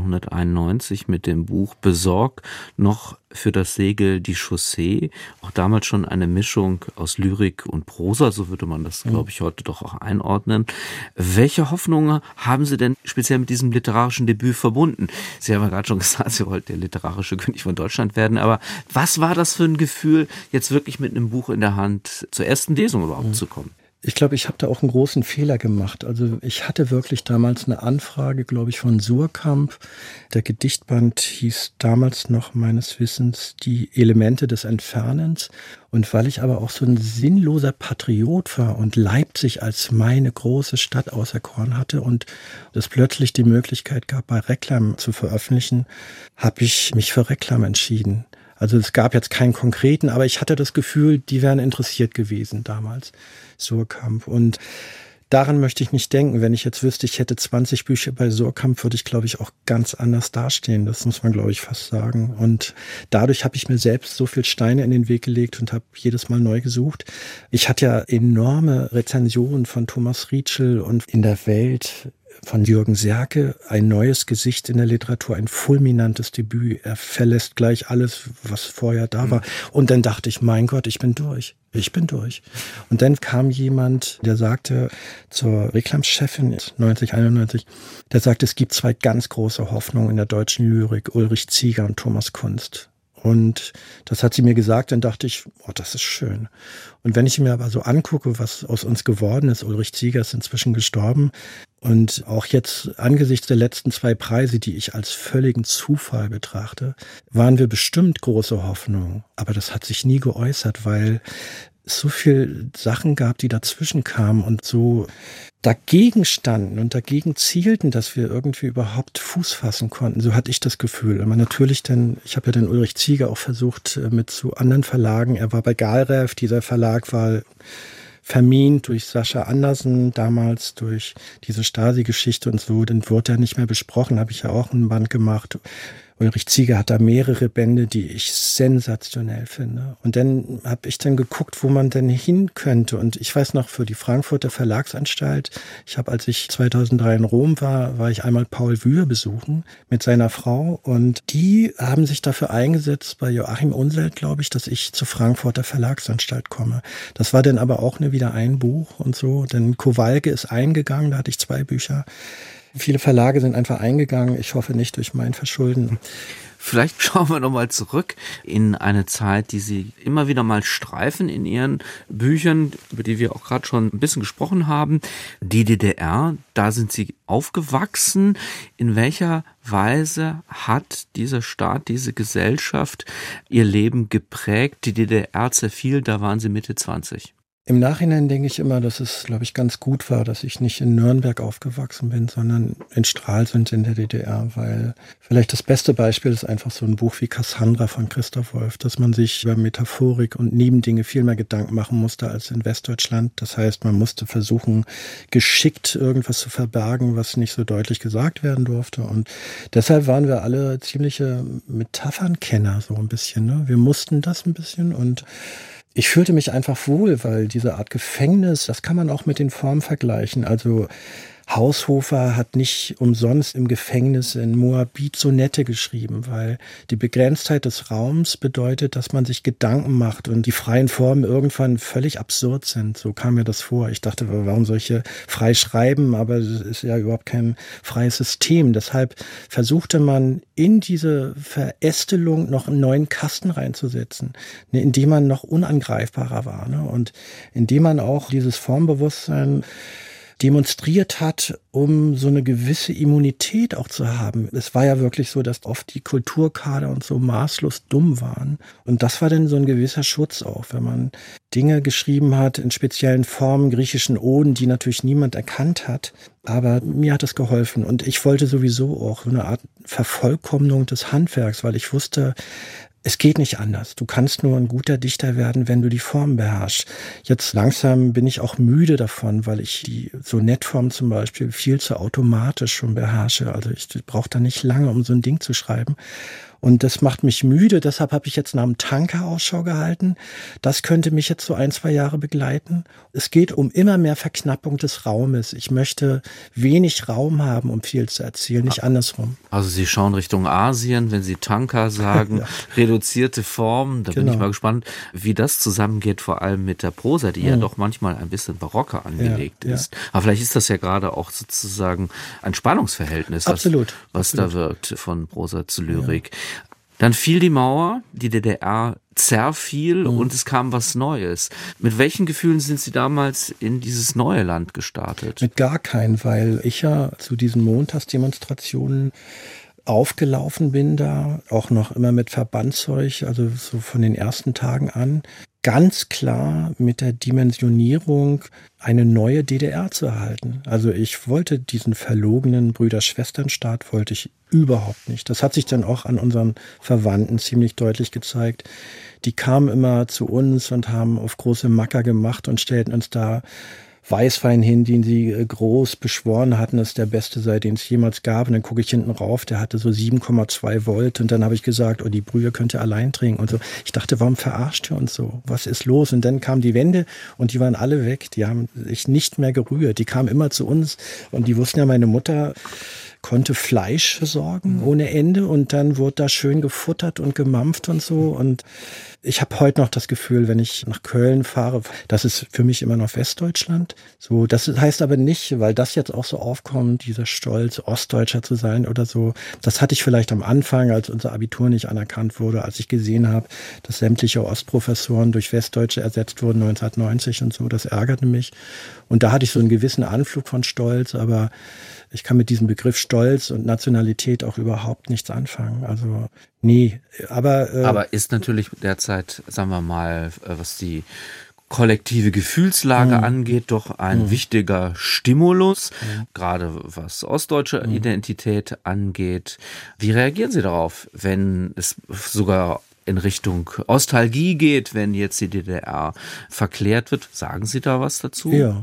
1991 mit dem Buch Besorg noch für das Segel die Chaussee. Auch damals schon eine Mischung aus Lyrik und Prosa, so würde man das, glaube ich, heute doch auch einordnen. Welche Hoffnungen haben Sie denn speziell mit diesem literarischen Debüt verbunden? Sie haben ja gerade schon gesagt, Sie wollten der literarische König von Deutschland werden, aber was war das für ein Gefühl, jetzt wirklich mit einem Buch in der Hand zur ersten Lesung überhaupt zu kommen? Ich glaube, ich habe da auch einen großen Fehler gemacht. Also ich hatte wirklich damals eine Anfrage, glaube ich, von Suhrkamp. Der Gedichtband hieß damals noch meines Wissens Die Elemente des Entfernens. Und weil ich aber auch so ein sinnloser Patriot war und Leipzig als meine große Stadt auserkoren hatte und es plötzlich die Möglichkeit gab, bei Reklam zu veröffentlichen, habe ich mich für Reklam entschieden. Also es gab jetzt keinen konkreten, aber ich hatte das Gefühl, die wären interessiert gewesen damals, Suhrkamp. Und daran möchte ich nicht denken. Wenn ich jetzt wüsste, ich hätte 20 Bücher bei Suhrkamp, würde ich, glaube ich, auch ganz anders dastehen. Das muss man, glaube ich, fast sagen. Und dadurch habe ich mir selbst so viel Steine in den Weg gelegt und habe jedes Mal neu gesucht. Ich hatte ja enorme Rezensionen von Thomas Rietschel und in der Welt von Jürgen Serke, ein neues Gesicht in der Literatur, ein fulminantes Debüt. Er verlässt gleich alles, was vorher da war. Und dann dachte ich, mein Gott, ich bin durch. Ich bin durch. Und dann kam jemand, der sagte zur Reklamchefin 91, der sagte, es gibt zwei ganz große Hoffnungen in der deutschen Lyrik, Ulrich Zieger und Thomas Kunst. Und das hat sie mir gesagt, dann dachte ich, oh, das ist schön. Und wenn ich mir aber so angucke, was aus uns geworden ist, Ulrich Zieger ist inzwischen gestorben und auch jetzt angesichts der letzten 2 Preise, die ich als völligen Zufall betrachte, waren wir bestimmt große Hoffnung. Aber das hat sich nie geäußert, weil es so viel Sachen gab, die dazwischen kamen und so dagegen standen und dagegen zielten, dass wir irgendwie überhaupt Fuß fassen konnten. So hatte ich das Gefühl. Aber natürlich dann, ich habe ja den Ulrich Zieger auch versucht mit zu anderen Verlagen. Er war bei Galrev, dieser Verlag war vermint durch Sascha Andersen, damals durch diese Stasi-Geschichte und so. Dann wurde er nicht mehr besprochen, habe ich ja auch einen Band gemacht. Ulrich Zieger hat da mehrere Bände, die ich sensationell finde. Und dann habe ich dann geguckt, wo man denn hin könnte. Und ich weiß noch, für die Frankfurter Verlagsanstalt, als ich 2003 in Rom war ich einmal Paul Wühr besuchen mit seiner Frau. Und die haben sich dafür eingesetzt, bei Joachim Unselt, glaube ich, dass ich zur Frankfurter Verlagsanstalt komme. Das war dann aber auch wieder ein Buch und so. Denn Kowalke ist eingegangen, da hatte ich 2 Bücher. Viele Verlage sind einfach eingegangen. Ich hoffe nicht durch mein Verschulden. Vielleicht schauen wir nochmal zurück in eine Zeit, die Sie immer wieder mal streifen in Ihren Büchern, über die wir auch gerade schon ein bisschen gesprochen haben. Die DDR, da sind Sie aufgewachsen. In welcher Weise hat dieser Staat, diese Gesellschaft Ihr Leben geprägt? Die DDR zerfiel, da waren Sie Mitte 20. Im Nachhinein denke ich immer, dass es, glaube ich, ganz gut war, dass ich nicht in Nürnberg aufgewachsen bin, sondern in Stralsund in der DDR, weil vielleicht das beste Beispiel ist einfach so ein Buch wie Cassandra von Christoph Wolff, dass man sich über Metaphorik und Nebendinge viel mehr Gedanken machen musste als in Westdeutschland. Das heißt, man musste versuchen, geschickt irgendwas zu verbergen, was nicht so deutlich gesagt werden durfte. Und deshalb waren wir alle ziemliche Metaphernkenner, so ein bisschen, ne? Wir mussten das ein bisschen und ich fühlte mich einfach wohl, weil diese Art Gefängnis, das kann man auch mit den Formen vergleichen. Also Haushofer hat nicht umsonst im Gefängnis in Moabit Sonette geschrieben, weil die Begrenztheit des Raums bedeutet, dass man sich Gedanken macht und die freien Formen irgendwann völlig absurd sind. So kam mir das vor. Ich dachte, warum soll ich hier frei schreiben? Aber es ist ja überhaupt kein freies System. Deshalb versuchte man in diese Verästelung noch einen neuen Kasten reinzusetzen, indem man noch unangreifbarer war, und indem man auch dieses Formbewusstsein demonstriert hat, um so eine gewisse Immunität auch zu haben. Es war ja wirklich so, dass oft die Kulturkader und so maßlos dumm waren. Und das war dann so ein gewisser Schutz auch, wenn man Dinge geschrieben hat in speziellen Formen, griechischen Oden, die natürlich niemand erkannt hat. Aber mir hat es geholfen. Und ich wollte sowieso auch so eine Art Vervollkommnung des Handwerks, weil ich wusste, es geht nicht anders. Du kannst nur ein guter Dichter werden, wenn du die Form beherrschst. Jetzt langsam bin ich auch müde davon, weil ich die Sonettform zum Beispiel viel zu automatisch schon beherrsche. Also ich brauche da nicht lange, um so ein Ding zu schreiben. Und das macht mich müde, deshalb habe ich jetzt nach einem Tanker Ausschau gehalten. Das könnte mich jetzt so 1-2 Jahre begleiten. Es geht um immer mehr Verknappung des Raumes. Ich möchte wenig Raum haben, um viel zu erzählen, nicht andersrum. Also Sie schauen Richtung Asien, wenn Sie Tanker sagen, ja. Reduzierte Form. Da bin ich mal gespannt, wie das zusammengeht, vor allem mit der Prosa, die ja doch manchmal ein bisschen barocker angelegt ist. Aber vielleicht ist das ja gerade auch sozusagen ein Spannungsverhältnis, was da wirkt von Prosa zu Lyrik. Ja. Dann fiel die Mauer, die DDR zerfiel und es kam was Neues. Mit welchen Gefühlen sind Sie damals in dieses neue Land gestartet? Mit gar keinen, weil ich ja zu diesen Montagsdemonstrationen aufgelaufen bin da, auch noch immer mit Verbandszeug, also so von den ersten Tagen an. Ganz klar mit der Dimensionierung, eine neue DDR zu erhalten. Also ich wollte diesen verlogenen Brüder-Schwestern-Staat wollte ich überhaupt nicht. Das hat sich dann auch an unseren Verwandten ziemlich deutlich gezeigt. Die kamen immer zu uns und haben auf große Macker gemacht und stellten uns da Weißwein hin, den sie groß beschworen hatten, dass der beste sei, den es jemals gab. Und dann gucke ich hinten rauf, der hatte so 7,2 Volt. Und dann habe ich gesagt, die Brühe könnt ihr allein trinken. Und so. Ich dachte, warum verarscht ihr uns so? Was ist los? Und dann kam die Wende und die waren alle weg. Die haben sich nicht mehr gerührt. Die kamen immer zu uns und die wussten ja, meine Mutter konnte Fleisch besorgen ohne Ende und dann wurde da schön gefuttert und gemampft und so. Und ich habe heute noch das Gefühl, wenn ich nach Köln fahre, das ist für mich immer noch Westdeutschland. So, das heißt aber nicht, weil das jetzt auch so aufkommt, dieser Stolz, Ostdeutscher zu sein oder so. Das hatte ich vielleicht am Anfang, als unser Abitur nicht anerkannt wurde, als ich gesehen habe, dass sämtliche Ostprofessoren durch Westdeutsche ersetzt wurden 1990 und so. Das ärgerte mich. Und da hatte ich so einen gewissen Anflug von Stolz, aber ich kann mit diesem Begriff Stolz und Nationalität auch überhaupt nichts anfangen. Also nie. Aber ist natürlich derzeit, sagen wir mal, was die kollektive Gefühlslage angeht, doch ein wichtiger Stimulus, gerade was ostdeutsche Identität angeht. Wie reagieren Sie darauf, wenn es sogar in Richtung Ostalgie geht, wenn jetzt die DDR verklärt wird? Sagen Sie da was dazu? Ja.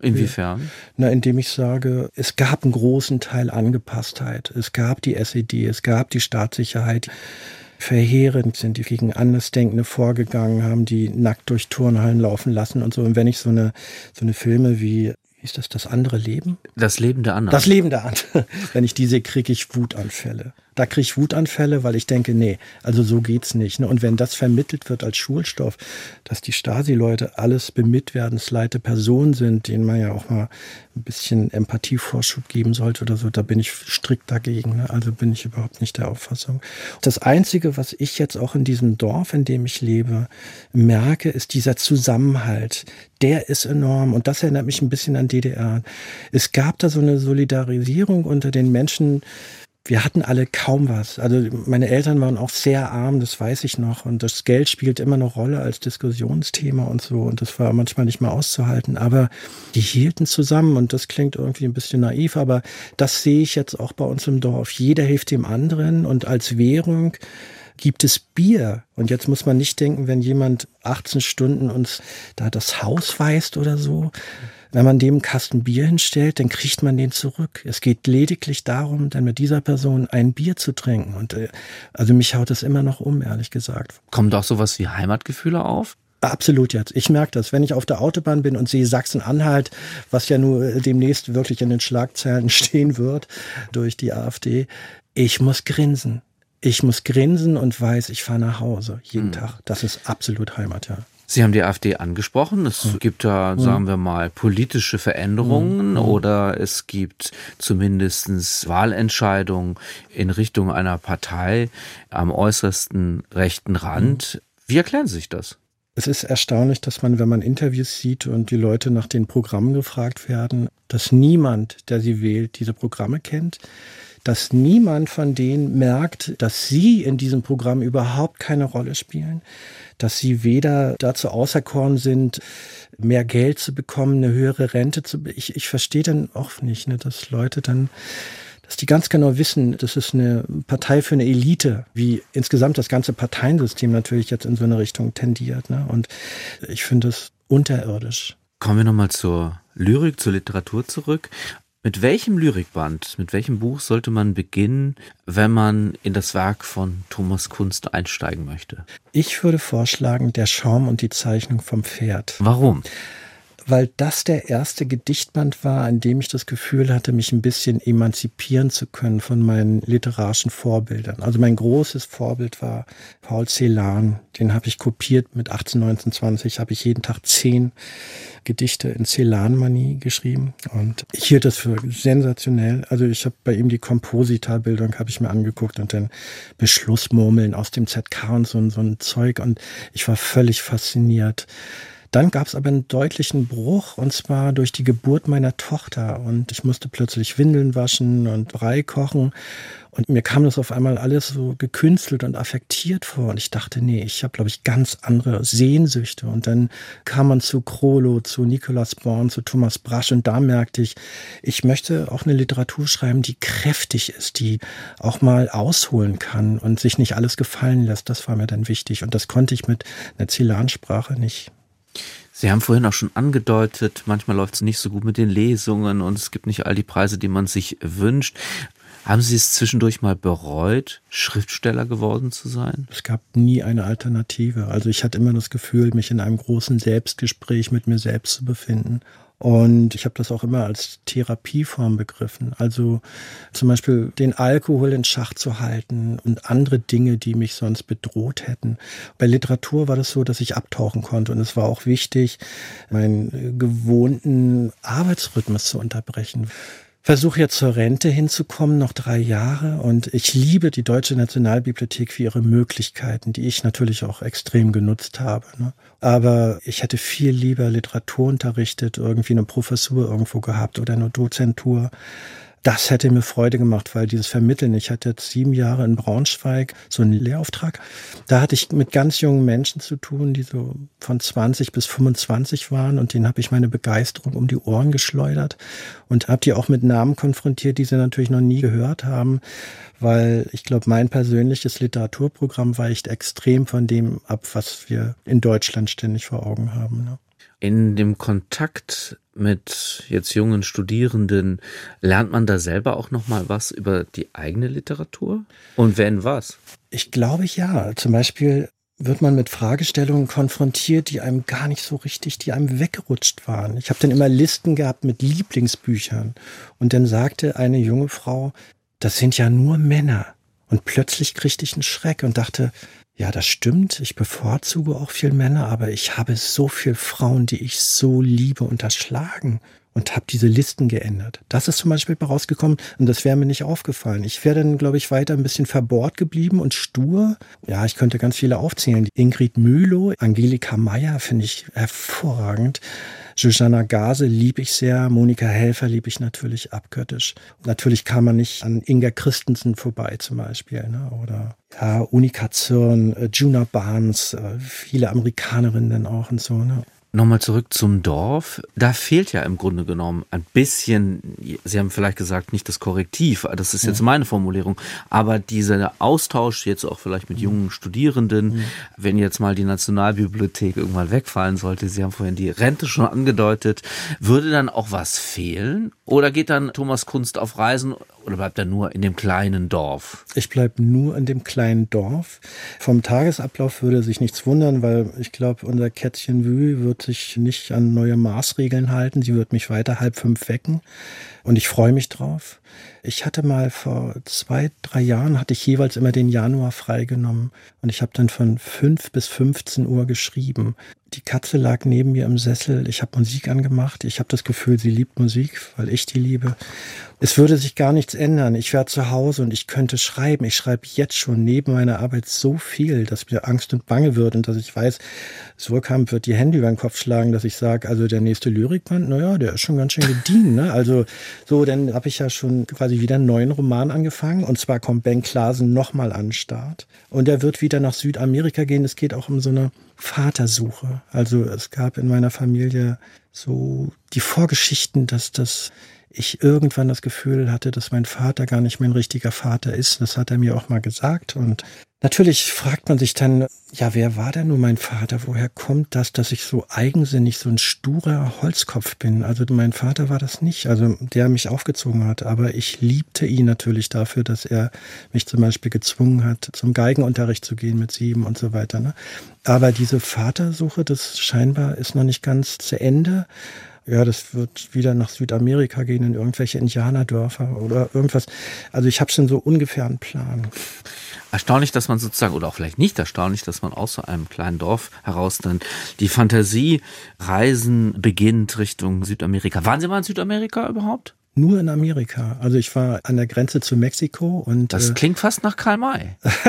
Inwiefern? Na, indem ich sage, es gab einen großen Teil Angepasstheit. Es gab die SED, es gab die Staatssicherheit. Verheerend sind die gegen Andersdenkende vorgegangen, haben die nackt durch Turnhallen laufen lassen und so. Und wenn ich so eine Filme wie ist das andere Leben? Das Leben der anderen. Das Leben der anderen. Wenn ich die sehe, kriege ich Wutanfälle. Da kriege ich Wutanfälle, weil ich denke, nee, also so geht's nicht. Und wenn das vermittelt wird als Schulstoff, dass die Stasi-Leute alles bemitleidensleite Personen sind, denen man ja auch mal ein bisschen Empathievorschub geben sollte oder so, da bin ich strikt dagegen. Also bin ich überhaupt nicht der Auffassung. Das Einzige, was ich jetzt auch in diesem Dorf, in dem ich lebe, merke, ist dieser Zusammenhalt. Der ist enorm und das erinnert mich ein bisschen an DDR. Es gab da so eine Solidarisierung unter den Menschen. Wir hatten alle kaum was. Also meine Eltern waren auch sehr arm, das weiß ich noch. Und das Geld spielt immer eine Rolle als Diskussionsthema und so. Und das war manchmal nicht mehr auszuhalten. Aber die hielten zusammen und das klingt irgendwie ein bisschen naiv. Aber das sehe ich jetzt auch bei uns im Dorf. Jeder hilft dem anderen und als Währung gibt es Bier. Und jetzt muss man nicht denken, wenn jemand 18 Stunden uns da das Haus weist oder so. Wenn man dem einen Kasten Bier hinstellt, dann kriegt man den zurück. Es geht lediglich darum, dann mit dieser Person ein Bier zu trinken. Und also mich haut es immer noch ehrlich gesagt. Kommt auch sowas wie Heimatgefühle auf? Absolut jetzt. Ich merke das, wenn ich auf der Autobahn bin und sehe Sachsen-Anhalt, was ja nur demnächst wirklich in den Schlagzeilen stehen wird durch die AfD. Ich muss grinsen. Ich muss grinsen und weiß, ich fahre nach Hause jeden Tag. Das ist absolut Heimat, ja. Sie haben die AfD angesprochen. Es gibt da, sagen wir mal, politische Veränderungen oder es gibt zumindest Wahlentscheidungen in Richtung einer Partei am äußersten rechten Rand. Wie erklären Sie sich das? Es ist erstaunlich, dass man, wenn man Interviews sieht und die Leute nach den Programmen gefragt werden, dass niemand, der sie wählt, diese Programme kennt. Dass niemand von denen merkt, dass sie in diesem Programm überhaupt keine Rolle spielen, dass sie weder dazu auserkoren sind, mehr Geld zu bekommen, eine höhere Rente zu bekommen. Ich verstehe dann auch nicht, ne, dass Leute dann, dass die ganz genau wissen, das ist eine Partei für eine Elite, wie insgesamt das ganze Parteiensystem natürlich jetzt in so eine Richtung tendiert. Ne? Und ich finde es unterirdisch. Kommen wir nochmal zur Lyrik, zur Literatur zurück. Mit welchem Lyrikband, mit welchem Buch sollte man beginnen, wenn man in das Werk von Thomas Kunst einsteigen möchte? Ich würde vorschlagen, Der Schaum und die Zeichnung vom Pferd. Warum? Weil das der erste Gedichtband war, an dem ich das Gefühl hatte, mich ein bisschen emanzipieren zu können von meinen literarischen Vorbildern. Also mein großes Vorbild war Paul Celan. Den habe ich kopiert mit 18, 19, 20, habe ich jeden Tag 10 Gedichte in Celan-Manie geschrieben und ich hielt das für sensationell. Also ich habe bei ihm die Komposita-Bildung habe ich mir angeguckt und dann Beschlussmurmeln aus dem ZK und so ein Zeug und ich war völlig fasziniert. Dann gab es aber einen deutlichen Bruch, und zwar durch die Geburt meiner Tochter. Und ich musste plötzlich Windeln waschen und Brei kochen. Und mir kam das auf einmal alles so gekünstelt und affektiert vor. Und ich dachte, nee, ich habe, glaube ich, ganz andere Sehnsüchte. Und dann kam man zu Krolo, zu Nikolaus Born, zu Thomas Brasch. Und da merkte ich, ich möchte auch eine Literatur schreiben, die kräftig ist, die auch mal ausholen kann und sich nicht alles gefallen lässt. Das war mir dann wichtig. Und das konnte ich mit einer Celan-Sprache nicht. Sie haben vorhin auch schon angedeutet, manchmal läuft es nicht so gut mit den Lesungen und es gibt nicht all die Preise, die man sich wünscht. Haben Sie es zwischendurch mal bereut, Schriftsteller geworden zu sein? Es gab nie eine Alternative. Also ich hatte immer das Gefühl, mich in einem großen Selbstgespräch mit mir selbst zu befinden. Und ich habe das auch immer als Therapieform begriffen. Also zum Beispiel den Alkohol in Schach zu halten und andere Dinge, die mich sonst bedroht hätten. Bei Literatur war das so, dass ich abtauchen konnte. Und es war auch wichtig, meinen gewohnten Arbeitsrhythmus zu unterbrechen. Versuche jetzt zur Rente hinzukommen, noch 3 Jahre. Und ich liebe die Deutsche Nationalbibliothek für ihre Möglichkeiten, die ich natürlich auch extrem genutzt habe. Ne? Aber ich hätte viel lieber Literatur unterrichtet, irgendwie eine Professur irgendwo gehabt oder eine Dozentur. Das hätte mir Freude gemacht, weil dieses Vermitteln, ich hatte jetzt 7 Jahre in Braunschweig so einen Lehrauftrag. Da hatte ich mit ganz jungen Menschen zu tun, die so von 20 bis 25 waren und denen habe ich meine Begeisterung um die Ohren geschleudert und habe die auch mit Namen konfrontiert, die sie natürlich noch nie gehört haben, weil ich glaube, mein persönliches Literaturprogramm weicht extrem von dem ab, was wir in Deutschland ständig vor Augen haben. Ne? In dem Kontakt mit jetzt jungen Studierenden, lernt man da selber auch noch mal was über die eigene Literatur? Und wenn was? Ich glaube ja. Zum Beispiel wird man mit Fragestellungen konfrontiert, die einem gar nicht so richtig, die einem weggerutscht waren. Ich habe dann immer Listen gehabt mit Lieblingsbüchern. Und dann sagte eine junge Frau, das sind ja nur Männer. Und plötzlich kriegte ich einen Schreck und dachte, ja, das stimmt, ich bevorzuge auch viel Männer, aber ich habe so viele Frauen, die ich so liebe, unterschlagen und habe diese Listen geändert. Das ist zum Beispiel rausgekommen und das wäre mir nicht aufgefallen. Ich wäre dann, glaube ich, weiter ein bisschen verbohrt geblieben und stur. Ja, ich könnte ganz viele aufzählen. Ingrid Mühlow, Angelika Meyer finde ich hervorragend. Shoshana Gase liebe ich sehr, Monika Helfer liebe ich natürlich abgöttisch. Natürlich kam man nicht an Inga Christensen vorbei zum Beispiel, ne? Oder ja, Unika Zürn, Juna Barnes, viele Amerikanerinnen dann auch und so, ne? Nochmal zurück zum Dorf. Da fehlt ja im Grunde genommen ein bisschen, Sie haben vielleicht gesagt, nicht das Korrektiv, das ist jetzt meine Formulierung, aber dieser Austausch jetzt auch vielleicht mit jungen Studierenden, wenn jetzt mal die Nationalbibliothek irgendwann wegfallen sollte, Sie haben vorhin die Rente schon angedeutet, würde dann auch was fehlen? Oder geht dann Thomas Kunst auf Reisen oder bleibt er nur in dem kleinen Dorf? Ich bleibe nur in dem kleinen Dorf. Vom Tagesablauf würde sich nichts wundern, weil ich glaube, unser Kätzchen Wü wird sich nicht an neue Maßregeln halten. Sie wird mich weiter 4:30 wecken und ich freue mich drauf. Ich hatte mal vor 2-3 Jahren, hatte ich jeweils immer den Januar freigenommen und ich habe dann von 5 bis 15 Uhr geschrieben. Die Katze lag neben mir im Sessel, ich habe Musik angemacht, ich habe das Gefühl, sie liebt Musik, weil ich die liebe. Es würde sich gar nichts ändern, ich wäre zu Hause und ich könnte schreiben. Ich schreibe jetzt schon neben meiner Arbeit so viel, dass mir Angst und Bange wird und dass ich weiß, Surkamp wird die Hände über den Kopf schlagen, dass ich sage, also der nächste Lyrikband, naja, der ist schon ganz schön gediegen, ne? Also so, dann habe ich ja schon quasi wieder einen neuen Roman angefangen und zwar kommt Ben Klaasen nochmal an den Start und er wird wieder nach Südamerika gehen. Es geht auch um so eine Vatersuche. Also es gab in meiner Familie so die Vorgeschichten, dass ich irgendwann das Gefühl hatte, dass mein Vater gar nicht mein richtiger Vater ist. Das hat er mir auch mal gesagt. Und natürlich fragt man sich dann, ja, wer war denn nun mein Vater? Woher kommt das, dass ich so eigensinnig, so ein sturer Holzkopf bin? Also mein Vater war das nicht, also der mich aufgezogen hat. Aber ich liebte ihn natürlich dafür, dass er mich zum Beispiel gezwungen hat, zum Geigenunterricht zu gehen mit 7 und so weiter, ne? Aber diese Vatersuche, das scheinbar ist noch nicht ganz zu Ende. Ja, das wird wieder nach Südamerika gehen, in irgendwelche Indianerdörfer oder irgendwas. Also ich habe schon so ungefähr einen Plan. Erstaunlich, dass man sozusagen, oder auch vielleicht nicht erstaunlich, dass man aus so einem kleinen Dorf heraus dann die Fantasiereisen beginnt Richtung Südamerika. Waren Sie mal in Südamerika überhaupt? Nur in Amerika. Also ich war an der Grenze zu Mexiko und das klingt fast nach Karl May.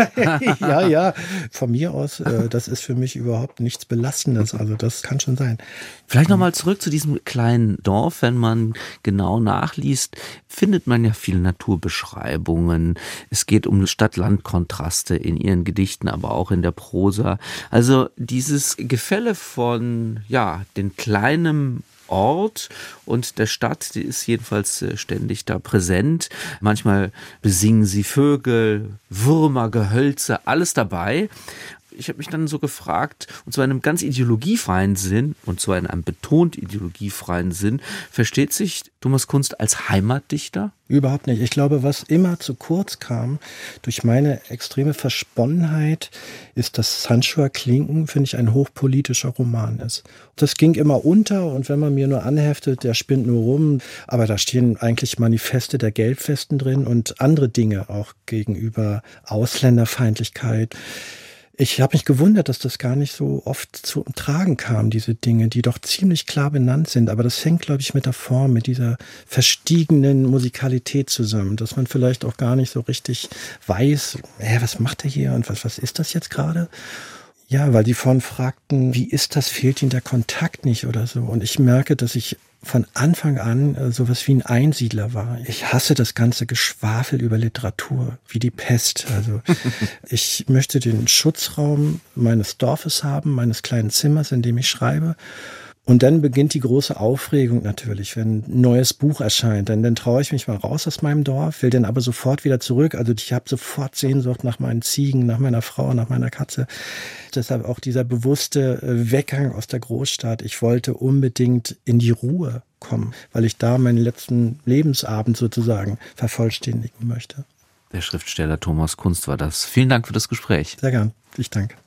ja, von mir aus, das ist für mich überhaupt nichts Belastendes. Also das kann schon sein. Vielleicht nochmal zurück zu diesem kleinen Dorf. Wenn man genau nachliest, findet man ja viele Naturbeschreibungen. Es geht um Stadt-Land-Kontraste in Ihren Gedichten, aber auch in der Prosa. Also dieses Gefälle von, ja, den kleinen Ort und der Stadt, die ist jedenfalls ständig da präsent. Manchmal besingen sie Vögel, Würmer, Gehölze, alles dabei. Ich habe mich dann so gefragt, und zwar in einem ganz ideologiefreien Sinn, und zwar in einem betont ideologiefreien Sinn, versteht sich Thomas Kunst als Heimatdichter? Überhaupt nicht. Ich glaube, was immer zu kurz kam durch meine extreme Versponnenheit, ist, dass Sanchoa Klinken, finde ich, ein hochpolitischer Roman ist. Das ging immer unter und wenn man mir nur anheftet, der spinnt nur rum, aber da stehen eigentlich Manifeste der Gelbwesten drin und andere Dinge auch gegenüber Ausländerfeindlichkeit. Ich habe mich gewundert, dass das gar nicht so oft zum Tragen kam, diese Dinge, die doch ziemlich klar benannt sind. Aber das hängt, glaube ich, mit der Form, mit dieser verstiegenen Musikalität zusammen, dass man vielleicht auch gar nicht so richtig weiß, was macht er hier und was ist das jetzt gerade? Ja, weil die vorhin fragten, wie ist das, fehlt ihnen der Kontakt nicht oder so? Und ich merke, dass ich von Anfang an sowas wie ein Einsiedler war. Ich hasse das ganze Geschwafel über Literatur, wie die Pest. Also ich möchte den Schutzraum meines Dorfes haben, meines kleinen Zimmers, in dem ich schreibe. Und dann beginnt die große Aufregung natürlich, wenn ein neues Buch erscheint. Dann traue ich mich mal raus aus meinem Dorf, will dann aber sofort wieder zurück. Also ich habe sofort Sehnsucht nach meinen Ziegen, nach meiner Frau, nach meiner Katze. Deshalb auch dieser bewusste Weggang aus der Großstadt. Ich wollte unbedingt in die Ruhe kommen, weil ich da meinen letzten Lebensabend sozusagen vervollständigen möchte. Der Schriftsteller Thomas Kunst war das. Vielen Dank für das Gespräch. Sehr gern. Ich danke.